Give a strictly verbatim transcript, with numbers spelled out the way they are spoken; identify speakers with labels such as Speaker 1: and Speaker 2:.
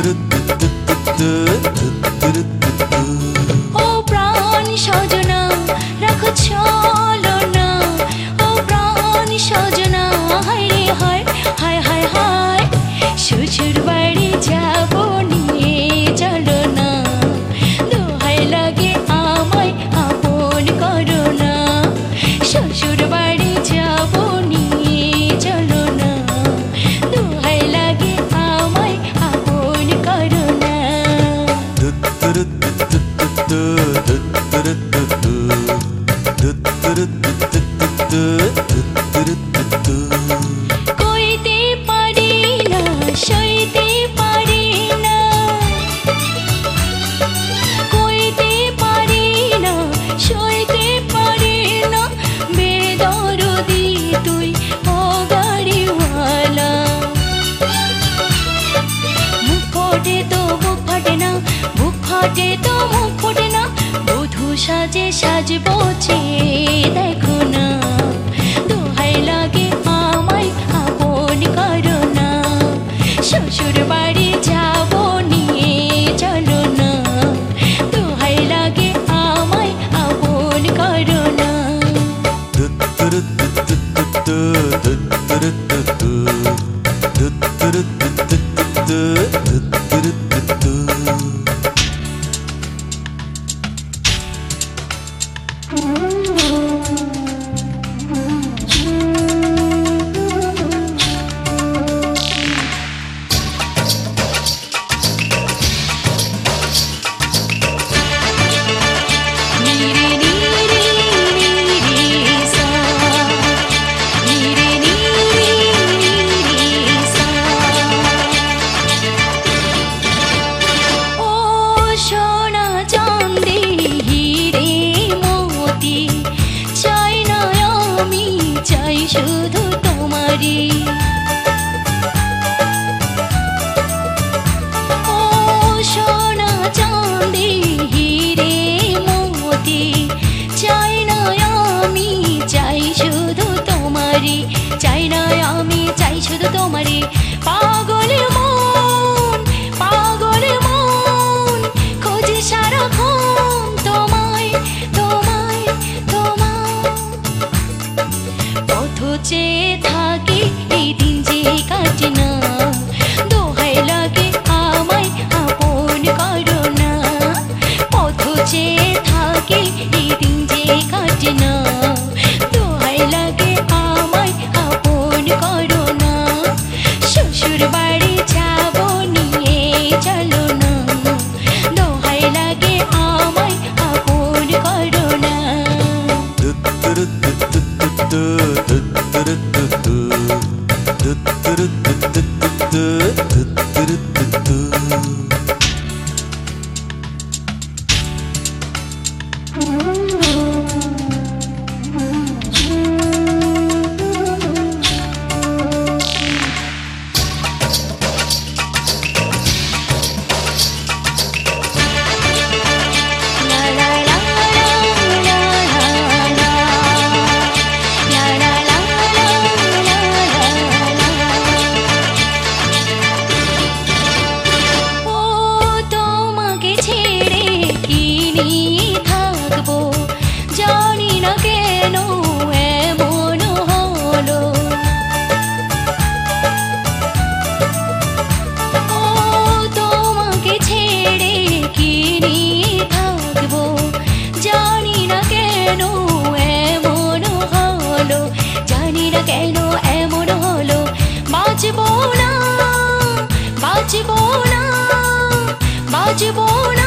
Speaker 1: ও প্রাণ সজনা রাখো ছলনা, ও প্রাণ সজনা হায় রে হায় হায় হায় হায়, শ্বশুর বাড়ি যাব নিয়ে চলো না, দোহাই লাগে আমায় আপন করো না, শ্বশুর বাড়ি যাব নিয়ে চলো না, দোহাই লাগে আমায় আপন করো না। কইতে পারি না সইতে পারি না, কইতে পারি না সইতে পারি না, বেদরদি তুই ও গাড়িওয়ালা, মুখ ফোটে তো মুখ ফাটে না, বুক ফাটে তো মুখ ফোটে না, বধূ সাজে সাজবো চেয়ে দেখো না, দোহাই লাগে আমায় আপন করো না, শ্বশুর বাড়ি যাব নিয়ে চলো না, দোহাই লাগে আমায় আপন করো না। শুধু তোমারি ও সোনা চাঁদি হিরে মোতি, চাই না আমি চাই শুধু তোমারি, চাই না আমি চাই শুধু তোমারি, পাগল মন পাগল মন খোঁজে সারাক্ষণ তোমায় তোমায় তোমায়, পথ চেয়ে থাকি এই দিন যে কাটে না, দোহাই লাগে আমায় আপন করো না, পথ চেয়ে থাকি এই দিন যে কাটে না, দোহাই লাগে আমায় আপন করো না, শ্বশুর বাড়ি যাব নিয়ে চলো না, দোহাই লাগে আমায় আপন করো না। কেন এমন হলো, বাঁচবো না বাঁচবো না বাঁচবো না।